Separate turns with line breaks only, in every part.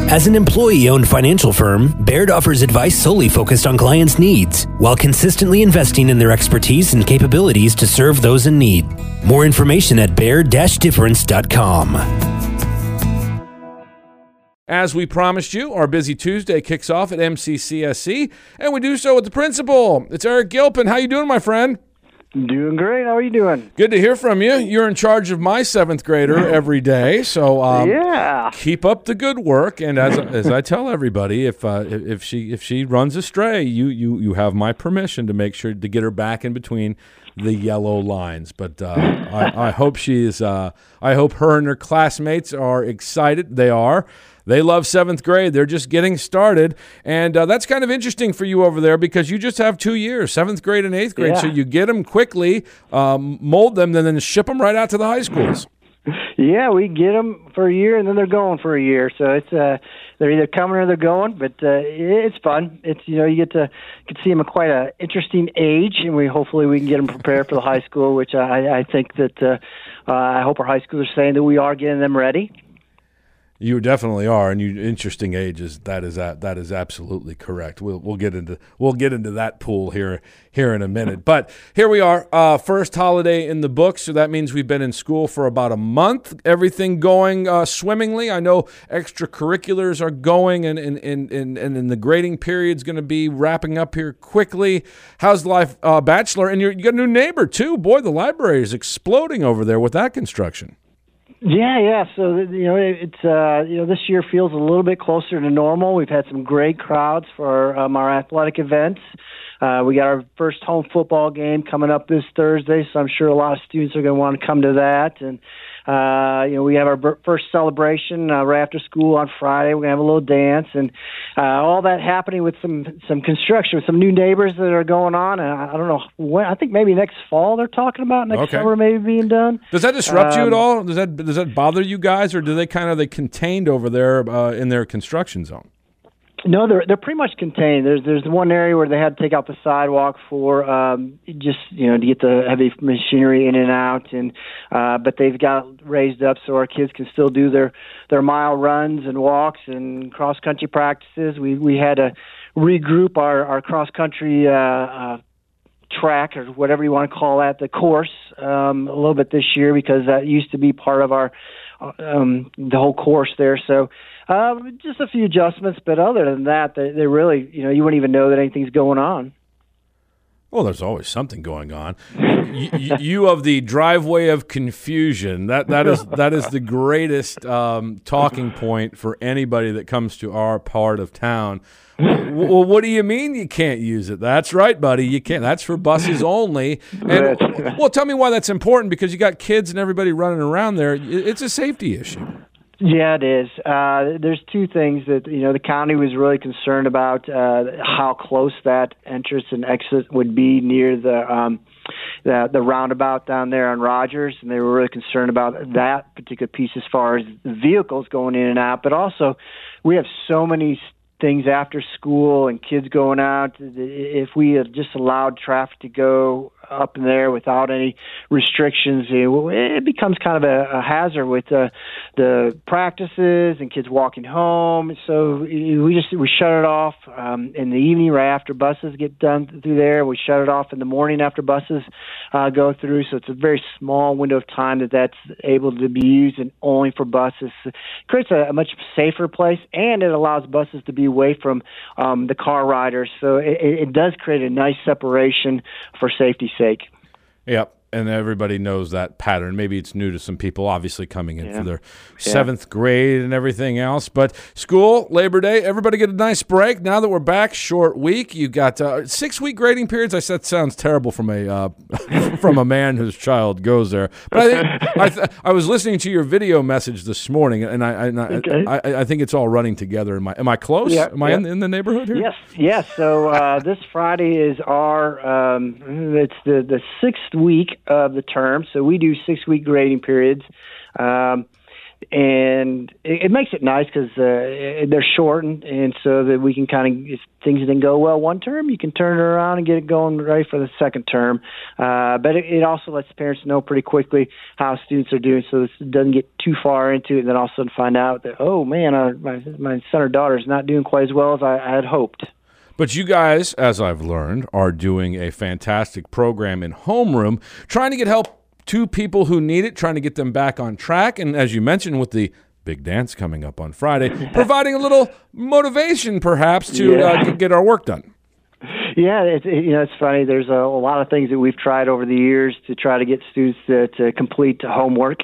As an employee-owned financial firm, Baird offers advice solely focused on clients' needs, while consistently investing in their expertise and capabilities to serve those in need. More information at baird-difference.com.
As we promised you, our busy Tuesday kicks off at MCCSC, and we do so with the principal. It's Eric Gilpin. How you doing, my friend?
Doing great. How are you doing?
Good to hear from you. You're in charge of my seventh grader every day, so keep up the good work. And as I tell everybody, if she runs astray, you have my permission to make sure to get her back in between the yellow lines. But I hope I hope her and her classmates are excited. They are. They love seventh grade. They're just getting started. And that's kind of interesting for you over there because you just have 2 years, seventh grade and eighth grade. Yeah. So you get them quickly, mold them, and then ship them right out to the high schools.
Yeah, we get them for a year, and then they're going for a year. So it's they're either coming or they're going, but it's fun. It's you get to see them at quite an interesting age, and hopefully we can get them prepared for the high school, which I think that I hope our high schoolers are saying that we are getting them ready.
You definitely are, and interesting ages. That is absolutely correct. We'll get into that pool here in a minute. But here we are, first holiday in the books. So that means we've been in school for about a month. Everything going swimmingly. I know extracurriculars are going, and the grading period's going to be wrapping up here quickly. How's life, Bachelor? And you got a new neighbor too. Boy, the library is exploding over there with that construction.
Yeah. So it's this year feels a little bit closer to normal. We've had some great crowds for our athletic events. We got our first home football game coming up this Thursday, so I'm sure a lot of students are going to want to come to that. And we have our first celebration right after school on Friday. We're going to have a little dance, and all that happening with some construction, with some new neighbors that are going on. And I don't know when. I think maybe next fall they're talking about summer maybe being done.
Does that disrupt you at all? Does that bother you guys, or do they they contained over there in their construction zone?
No, they're pretty much contained. There's one area where they had to take out the sidewalk for just to get the heavy machinery in and out, and but they've got it raised up so our kids can still do their mile runs and walks and cross country practices. We had to regroup our cross country track, or whatever you want to call that, the course, a little bit this year, because that used to be part of our the whole course there. So just a few adjustments, but other than that, they really, you wouldn't even know that anything's going on.
Well, there's always something going on. You of the driveway of confusion. That is the greatest talking point for anybody that comes to our part of town. Well, what do you mean you can't use it? That's right, buddy. You can't. That's for buses only. And well, tell me why that's important, because you got kids and everybody running around there. It's a safety issue.
Yeah, it is. There's two things that the county was really concerned about: how close that entrance and exit would be near the roundabout down there on Rogers, and they were really concerned about that particular piece as far as vehicles going in and out. But also, we have so many things after school and kids going out. If we had just allowed traffic to go up in there without any restrictions, it becomes kind of a hazard with the practices and kids walking home. So we shut it off in the evening right after buses get done through there. We shut it off in the morning after buses go through. So it's a very small window of time that's able to be used and only for buses. It creates a much safer place, and it allows buses to be away from the car riders. So it does create a nice separation for safety's sake.
Yep. And everybody knows that pattern. Maybe it's new to some people, obviously coming in for their seventh grade and everything else. But school, Labor Day, everybody get a nice break. Now that we're back, short week. You got 6-week grading periods. I said sounds terrible from a from a man whose child goes there. But I was listening to your video message this morning, and I think it's all running together. Am I close?
Yeah,
Am I in the neighborhood here?
Yes. So this Friday is our it's the 6th week of the term, so we do 6-week grading periods. And it makes it nice because they're shortened, and so that we can kind of, if things didn't go well one term, you can turn it around and get it going ready for the second term. But it also lets parents know pretty quickly how students are doing, so it doesn't get too far into it, and then all of a sudden find out that, oh man, my son or daughter is not doing quite as well as I had hoped.
But you guys, as I've learned, are doing a fantastic program in homeroom, trying to get help to people who need it, trying to get them back on track. And as you mentioned, with the big dance coming up on Friday, providing a little motivation perhaps to get our work done.
Yeah, it's funny. There's a lot of things that we've tried over the years to try to get students to complete homework.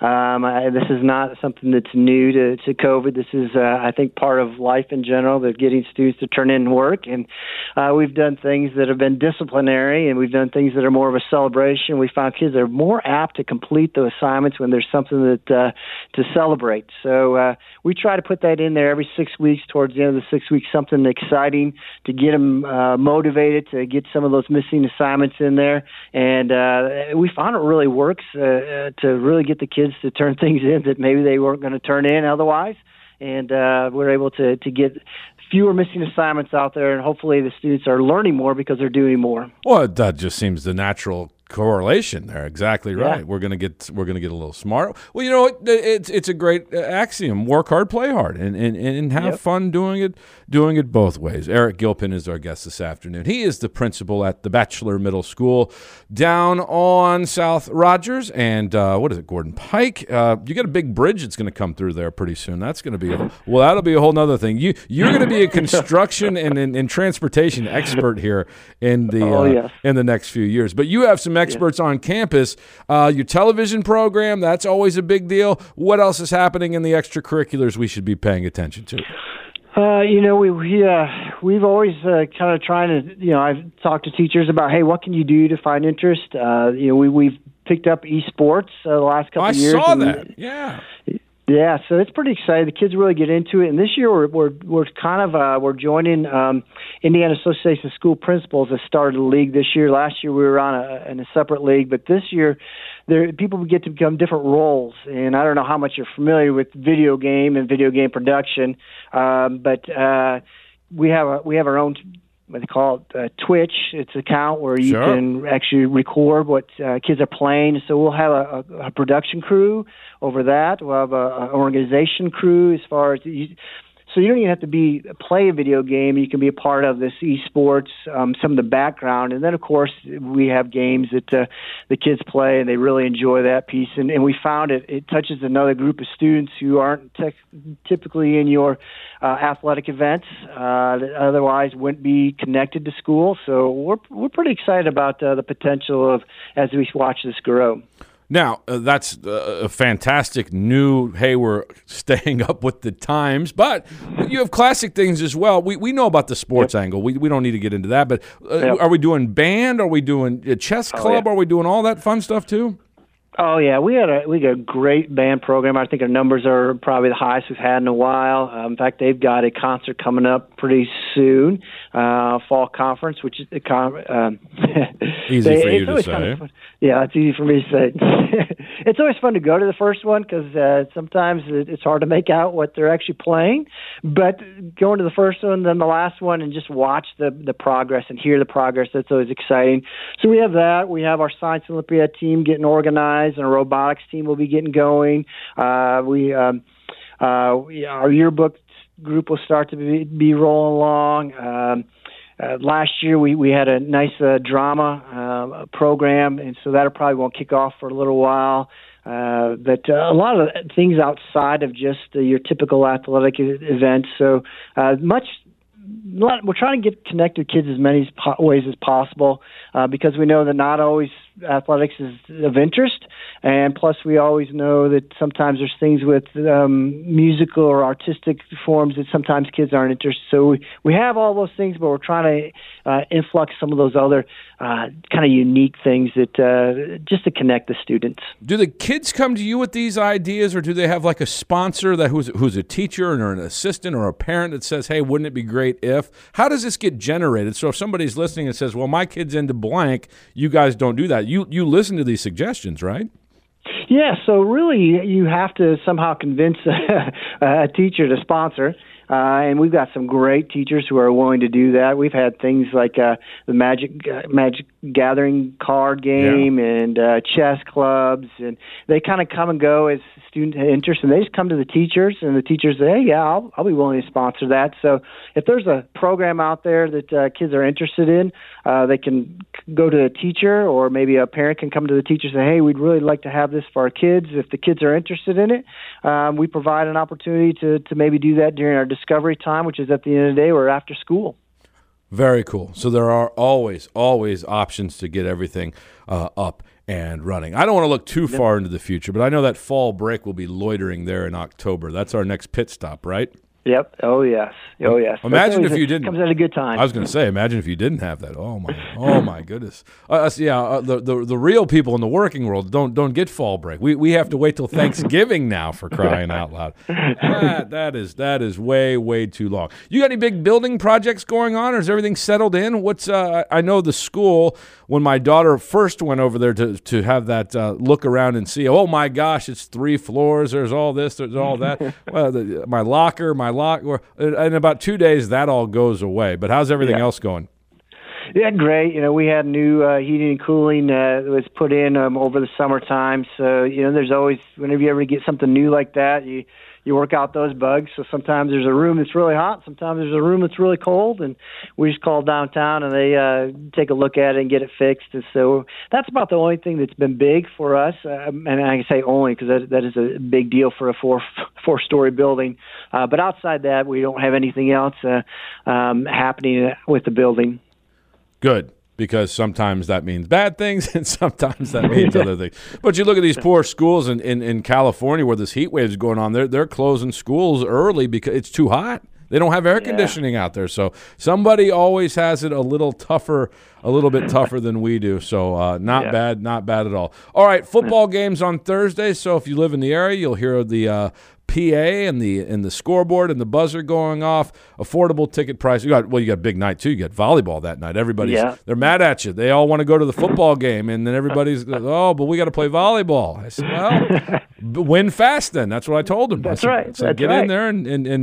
This is not something that's new to COVID. This is, I think, part of life in general, that getting students to turn in work. And we've done things that have been disciplinary, and we've done things that are more of a celebration. We found kids are more apt to complete the assignments when there's something that to celebrate. So we try to put that in there every 6 weeks, towards the end of the 6 weeks, something exciting to get them motivated to get some of those missing assignments in there. And we found it really works to really get the kids to turn things in that maybe they weren't going to turn in otherwise. And we're able to get fewer missing assignments out there, and hopefully the students are learning more because they're doing more.
Well, that just seems the natural correlation there. Exactly right. Yeah. We're gonna get a little smart. Well, you know what? It's a great axiom: work hard, play hard, and have fun doing it both ways. Eric Gilpin is our guest this afternoon. He is the principal at the Batchelor Middle School down on South Rogers and Gordon Pike. You got a big bridge that's going to come through there pretty soon. That's going to be that'll be a whole nother thing. You're going to be a construction and transportation expert here in the next few years. But you have some experts on campus. Your television program, that's always a big deal. What else is happening in the extracurriculars we should be paying attention to?
We've always kind of trying to, I've talked to teachers about, hey, what can you do to find interest? We've picked up esports the last couple of years.
I saw that. Yeah.
Yeah, so it's pretty exciting. The kids really get into it, and this year we're kind of we're joining Indiana Association of School Principals that started a league this year. Last year we were on in a separate league, but this year people get to become different roles. And I don't know how much you're familiar with video game and video game production, but we have our own, what they call it, Twitch. It's an account where you can actually record what kids are playing. So we'll have a production crew over that. We'll have an organization crew as far as so you don't even have to play a video game. You can be a part of this esports, some of the background. And then, of course, we have games that the kids play, and they really enjoy that piece. And we found it touches another group of students who aren't typically in your athletic events that otherwise wouldn't be connected to school. So we're pretty excited about the potential of as we watch this grow.
Now, that's a fantastic new, hey, we're staying up with the times, but you have classic things as well. We know about the sports angle. We don't need to get into that, but are we doing band? Are we doing a chess club? Are we doing all that fun stuff too?
Oh, yeah. We got a great band program. I think our numbers are probably the highest we've had in a while. In fact, they've got a concert coming up pretty soon, fall conference, which is
easy for you to say.
Yeah, it's easy for me to say. It's always fun to go to the first one because sometimes it's hard to make out what they're actually playing. But going to the first one, then the last one, and just watch the progress and hear the progress, that's always exciting. So we have that. We have our Science Olympiad team getting organized, and a robotics team will be getting going. Our yearbook group will start to be rolling along. Last year we had a nice drama program, and so that probably won't kick off for a little while. But a lot of things outside of just your typical athletic events. So we're trying to get connected kids as many ways as possible because we know that not always athletics is of interest, and plus we always know that sometimes there's things with musical or artistic forms that sometimes kids aren't interested. So we have all those things, but we're trying to influx some of those other kind of unique things that just to connect the students.
Do the kids come to you with these ideas, or do they have like a sponsor that who's a teacher or an assistant or a parent that says, hey, wouldn't it be great if? How does this get generated? So if somebody's listening and says, well, my kid's into blank, you guys don't do that. You listen to these suggestions, right?
Yeah, so really you have to somehow convince a teacher to sponsor. And we've got some great teachers who are willing to do that. We've had things like the Magic Gathering card game and chess clubs, and they kind of come and go as student interest, and they just come to the teachers, and the teachers say, hey, yeah, I'll be willing to sponsor that. So if there's a program out there that kids are interested in, they can go to a teacher, or maybe a parent can come to the teacher and say, hey, we'd really like to have this for our kids. If the kids are interested in it, we provide an opportunity to maybe do that during our discovery time, which is at the end of the day or after school.
Very cool. So there are always options to get everything up and running. I don't want to look too far into the future, but I know that fall break will be loitering there in October. That's our next pit stop, right?
Yep. Oh, yes. Oh, yes.
Imagine if you didn't.
Comes at a good time.
I was going to say, imagine if you didn't have that. Oh my goodness. The real people in the working world don't get fall break. We have to wait till Thanksgiving now, for crying out loud. That is way too long. You got any big building projects going on, or is everything settled in? What's I know the school, when my daughter first went over there to have that look around and see, oh my gosh, it's 3 floors. There's all this. There's all that. Well, my locker. In about 2 days, that all goes away. But how's everything else going?
Yeah, great. We had new heating and cooling that was put in over the summertime. So, there's always, whenever you ever get something new like that, you work out those bugs. So sometimes there's a room that's really hot. Sometimes there's a room that's really cold. And we just call downtown, and they take a look at it and get it fixed. And so that's about the only thing that's been big for us. And I say only because that is a big deal for a four-story building. But outside that, we don't have anything else happening with the building.
Good. Because sometimes that means bad things, and sometimes that means other things. But you look at these poor schools in California where this heat wave is going on. They're closing schools early because it's too hot. They don't have air conditioning out there. So somebody always has it a little bit tougher than we do. So not bad at all. All right, football games on Thursday. So if you live in the area, you'll hear the PA and the scoreboard and the buzzer going off. Affordable ticket price. You got a big night too. You got volleyball that night. They're mad at you. They all want to go to the football game, and then everybody's but we got to play volleyball. I said, well, win fast then. That's what I told them.
That's right.
So get in there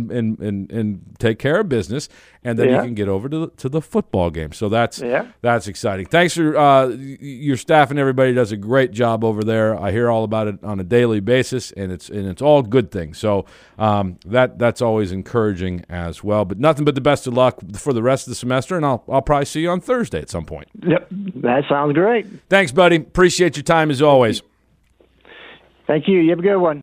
and take care of business, and then you can get over to the football game. So that's exciting. Thanks for your staff, and everybody does a great job over there. I hear all about it on a daily basis, and it's all good things. So that's always encouraging as well. But nothing but the best of luck for the rest of the semester, and I'll probably see you on Thursday at some point.
Yep, that sounds great.
Thanks, buddy. Appreciate your time as always.
Thank you. You have a good one.